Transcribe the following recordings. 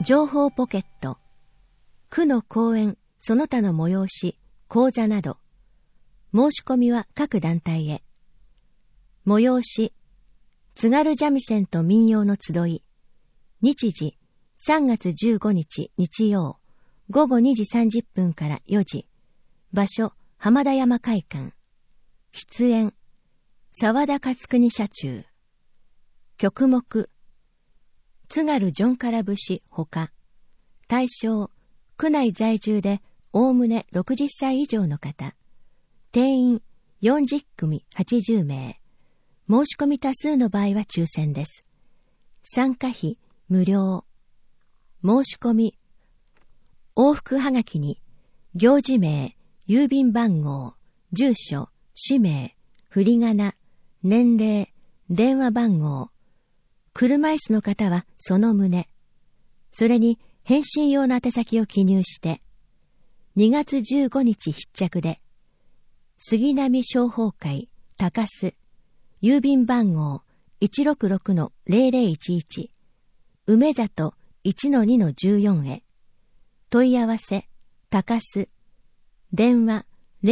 情報ポケット、区の講演その他の催し、講座など、申し込みは各団体へ。催し、津軽三味線と民謡の集い、日時、3月15日日曜、午後2時30分から4時、場所、浜田山会館。出演、沢田勝国社中。曲目、津軽ジョンカラ節ほか。対象、区内在住でおおむね60歳以上の方。定員40組80名。申し込み多数の場合は抽選です。参加費無料。申し込み、往復はがきに、行事名、郵便番号、住所、氏名、振り仮名、年齢、電話番号。車椅子の方はその旨。それに返信用の宛先を記入して、2月15日必着で、杉並商法会、高須、郵便番号 166-0011、梅里 1-2-14 へ。問い合わせ、高須、電話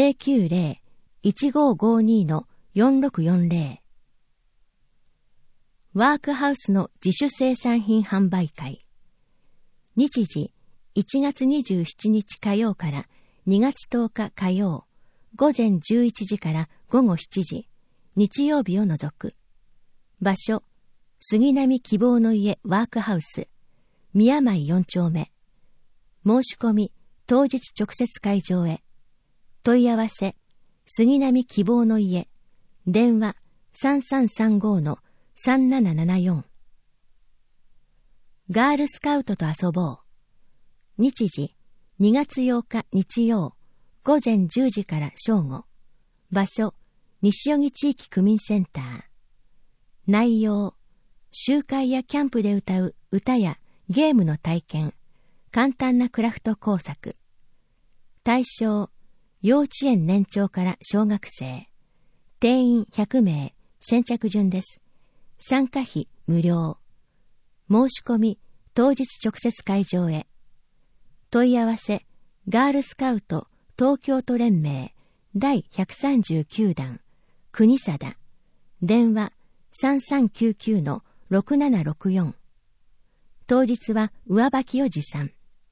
090-1552-4640。ワークハウスの自主生産品販売会。日時、1月27日火曜から2月10日火曜、午前11時から午後7時、日曜日を除く。場所、杉並希望の家ワークハウス、宮前4丁目。申し込み、当日直接会場へ。問い合わせ、杉並希望の家、電話 3335-3774。ガールスカウトと遊ぼう。日時、2月8日日曜、午前10時から正午。場所、西荻地域区民センター。内容、集会やキャンプで歌う歌やゲームの体験、簡単なクラフト工作。対象、幼稚園年長から小学生。定員100名、先着順です。参加費無料。申し込み、当日直接会場へ。問い合わせ、ガールスカウト東京都連盟第139弾、国定。電話 3399-6764。当日は上履きを持参。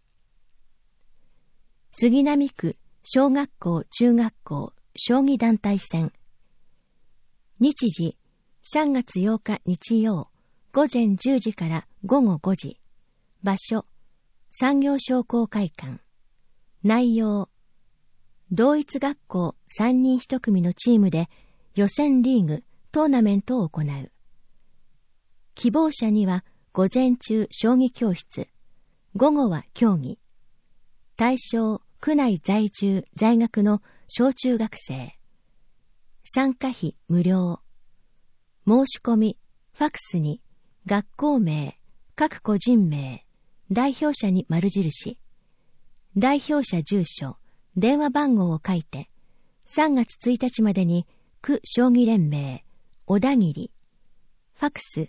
杉並区小学校中学校将棋団体戦。日時、3月8日日曜、午前10時から午後5時。場所、産業商工会館。内容、同一学校3人1組のチームで予選リーグ、トーナメントを行う。希望者には午前中将棋教室、午後は競技。対象、区内在住在学の小中学生。参加費無料。申し込み、ファクスに学校名、各個人名、代表者に丸印。代表者住所、電話番号を書いて、3月1日までに区将棋連盟、小田切。ファクス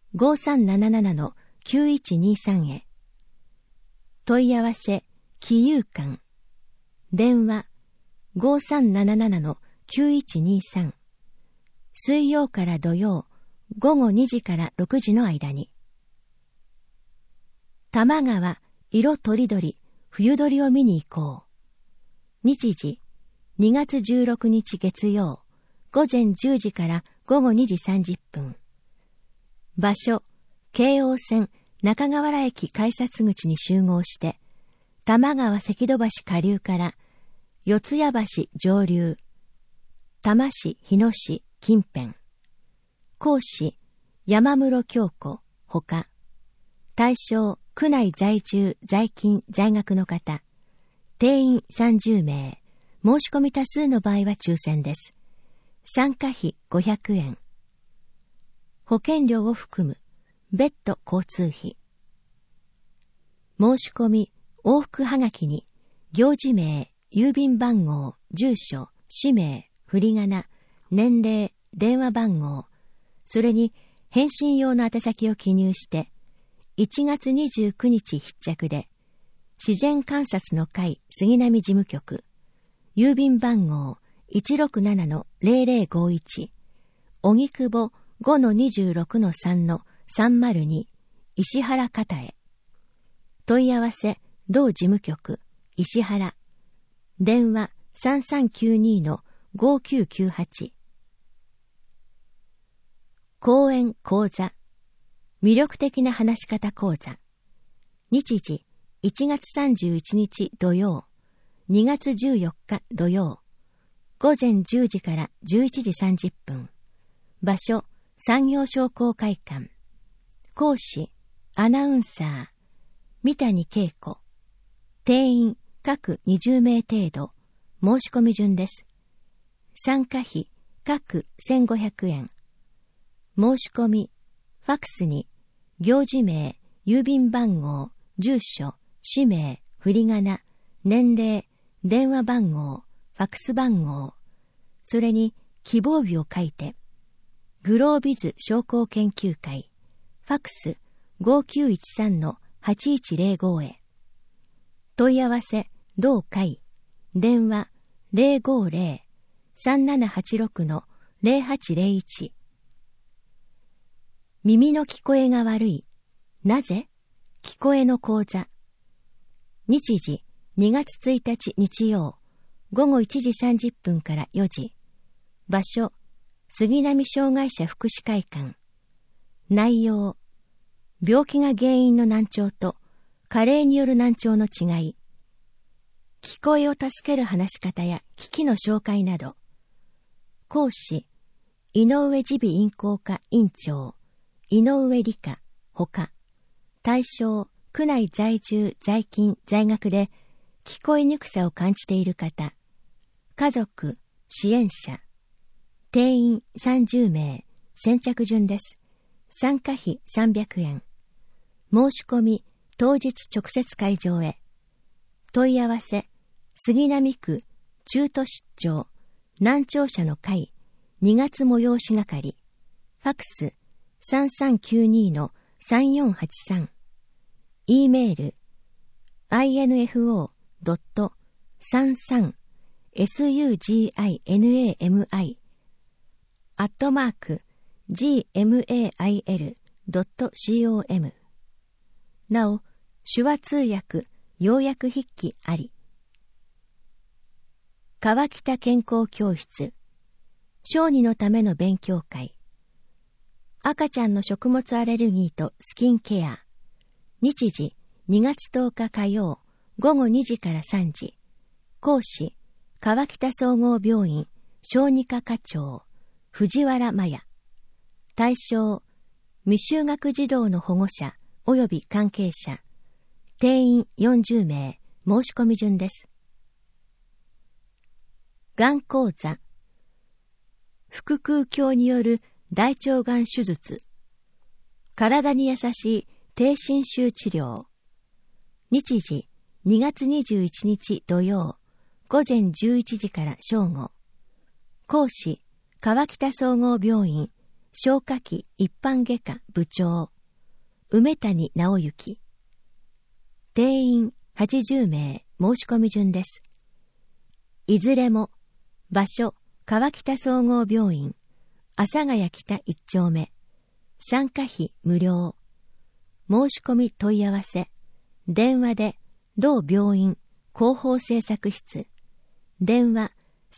5377-9123 へ。問い合わせ、金融館。電話 5377-9123。水曜から土曜、午後2時から6時の間に。多摩川、色とりどり、冬鳥を見に行こう。日時、2月16日月曜、午前10時から午後2時30分。場所、京王線中河原駅改札口に集合して、多摩川関戸橋下流から四谷橋上流、多摩市日野市近辺。講師、山室京子、ほか。対象、区内在住、在勤、在学の方。定員30名。申し込み多数の場合は抽選です。参加費500円。保険料を含む、別途交通費。申し込み、往復はがきに、行事名、郵便番号、住所、氏名、振り仮名、年齢、電話番号、それに返信用の宛先を記入して、 1月29日必着で、自然観察の会杉並事務局、郵便番号 167-0051、荻窪 5-26-3-302、石原方へ。問い合わせ、同事務局、石原。電話 3392-5998。講演講座。魅力的な話し方講座。日時、1月31日土曜、2月14日土曜、午前10時から11時30分。場所、産業商工会館。講師、アナウンサー、三谷恵子。定員、各20名程度。申し込み順です。参加費、各1500円。申し込み、ファクスに、行事名、郵便番号、住所、氏名、振り仮名、年齢、電話番号、ファクス番号、それに希望日を書いて、グロービズ商工研究会、ファクス 5913-8105 へ。問い合わせ、同会、電話 050-3786-0801。耳の聞こえが悪い。なぜ？聞こえの講座。日時、2月1日日曜、午後1時30分から4時。場所、杉並障害者福祉会館。内容、病気が原因の難聴と加齢による難聴の違い。聞こえを助ける話し方や機器の紹介など。講師、井上耳鼻咽喉科院長、井上理香、ほか。対象、区内在住、在勤、在学で聞こえにくさを感じている方。家族、支援者。定員30名、先着順です。参加費300円。申し込み、当日直接会場へ。問い合わせ、杉並区中途出張難聴者の会2月催し係。ファクス 3392-3483。E メール info.sansangamai@gmail.com。なお、手話通訳、要約筆記あり。川北健康教室、小児のための勉強会。赤ちゃんの食物アレルギーとスキンケア。日時、2月10日火曜、午後2時から3時。講師、川北総合病院、小児科課長、藤原麻也。対象、未就学児童の保護者及び関係者。定員40名、申し込み順です。がん講座。腹腔鏡による大腸がん手術。体に優しい低侵襲治療。日時、2月21日土曜、午前11時から正午。講師、川北総合病院、消化器一般外科部長、梅谷直之。定員80名、申し込み順です。いずれも、場所、川北総合病院、阿佐ヶ谷北1丁目。参加費無料。申し込み問い合わせ。電話で、同病院、広報制作室。電話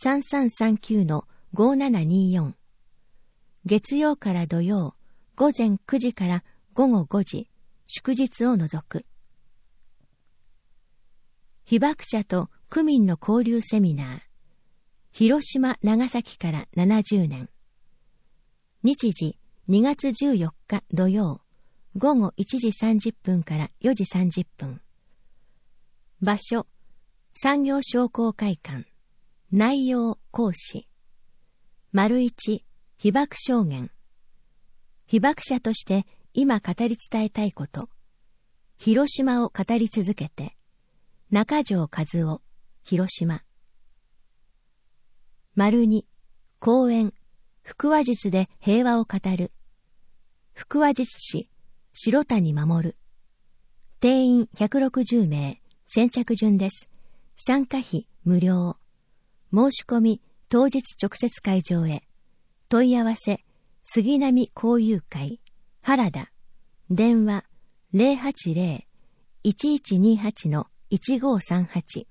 3339-5724。月曜から土曜、午前9時から午後5時、祝日を除く。被爆者と区民の交流セミナー。広島・長崎から70年。日時、2月14日土曜、午後1時30分から4時30分。場所、産業商工会館。内容、講師。1、被爆証言。被爆者として今語り伝えたいこと。広島を語り続けて。中条和夫、広島。2、講演。腹話術で平和を語る。腹話術師、白谷守。 定員160名、先着順です。参加費無料。申し込み当日直接会場へ。問い合わせ杉並交友会原田。電話080-1128-1538。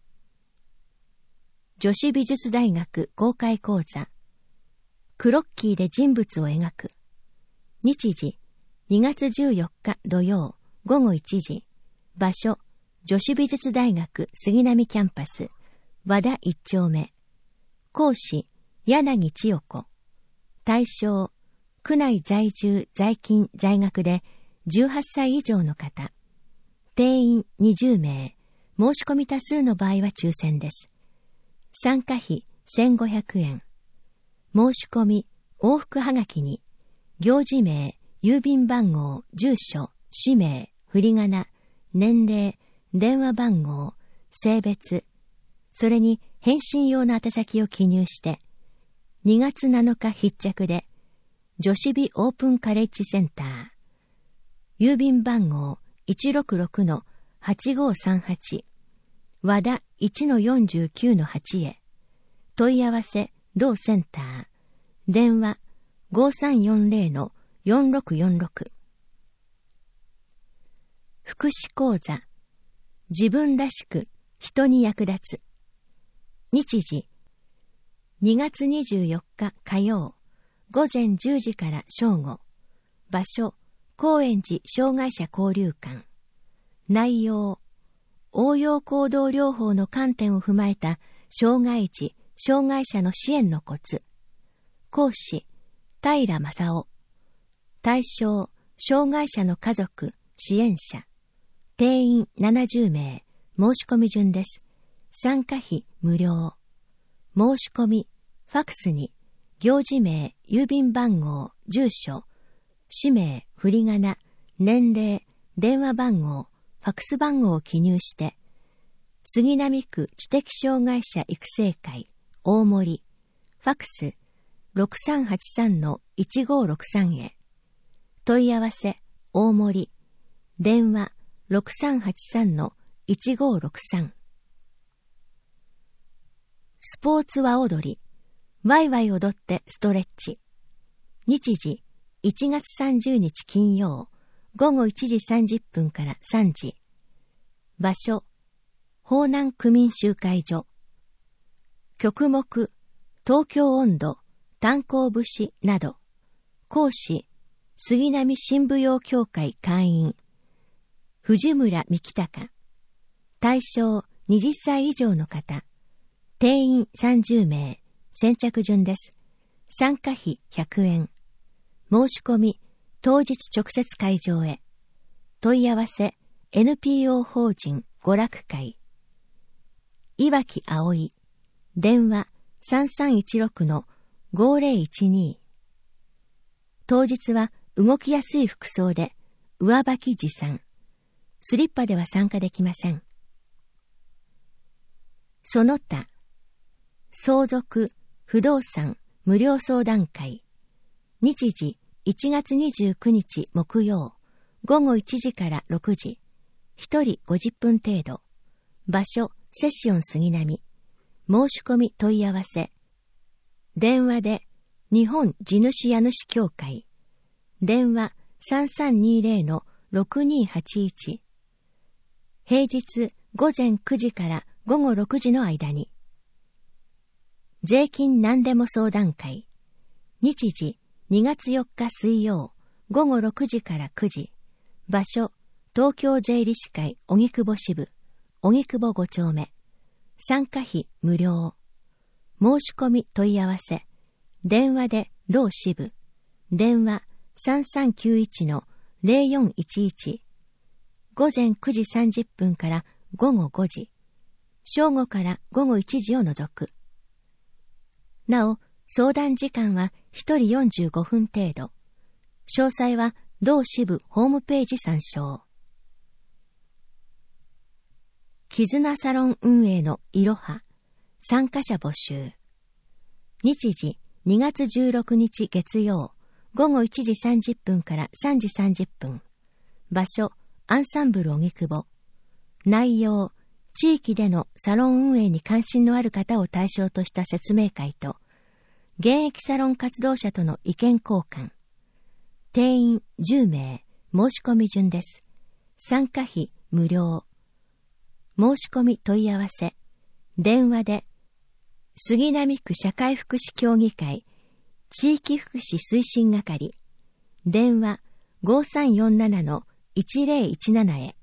女子美術大学公開講座。クロッキーで人物を描く。日時2月14日土曜午後1時。場所女子美術大学杉並キャンパス和田1丁目。講師柳千代子。対象区内在住在勤在学で18歳以上の方。定員20名。申し込み多数の場合は抽選です。参加費1500円。申し込み往復はがきに行事名、郵便番号、住所、氏名、振り仮名、年齢、電話番号、性別、それに返信用の宛先を記入して2月7日必着で女子美オープンカレッジセンター郵便番号 166-8538 和田 1-49-8 へ。問い合わせ同センター。電話 5340-4646。福祉講座。自分らしく人に役立つ。日時2月24日火曜午前10時から正午。場所高円寺障害者交流館。内容応用行動療法の観点を踏まえた障害児障害者の支援のコツ。講師平正夫。対象障害者の家族支援者。定員70名。申し込み順です。参加費無料。申し込みファクスに行事名、郵便番号、住所、氏名、振り仮名、年齢、電話番号、ファクス番号を記入して杉並区知的障害者育成会大森ファクス 6383-1563 へ。問い合わせ大森電話 6383-1563。スポーツ和踊りワイワイ踊ってストレッチ。日時1月30日金曜午後1時30分から3時。場所方南区民集会所。曲目東京音頭、炭鉱節など。講師杉並新舞踊協会会員藤村幹隆。対象20歳以上の方。定員30名。先着順です。参加費100円。申し込み当日直接会場へ。問い合わせ NPO 法人娯楽会岩木葵電話 3316-5012。当日は動きやすい服装で上履き持参。スリッパでは参加できません。その他相続不動産無料相談会。日時1月29日木曜午後1時から6時。1人50分程度。場所セッション杉並。申し込み問い合わせ。電話で日本地主家主協会。電話 3320-6281。平日午前9時から午後6時の間に。税金何でも相談会。日時2月4日水曜午後6時から9時。場所東京税理士会荻窪支部荻窪5丁目。参加費無料。申し込み問い合わせ。電話で同支部。電話 3391-0411。午前9時30分から午後5時。正午から午後1時を除く。なお、相談時間は1人45分程度。詳細は同支部ホームページ参照。絆サロン運営のいろは。参加者募集。日時2月16日月曜午後1時30分から3時30分。場所アンサンブル荻窪。内容、地域でのサロン運営に関心のある方を対象とした説明会と、現役サロン活動者との意見交換。定員10名、申し込み順です。参加費無料。申し込み問い合わせ。電話で、杉並区社会福祉協議会、地域福祉推進係。電話 5347-1017 へ。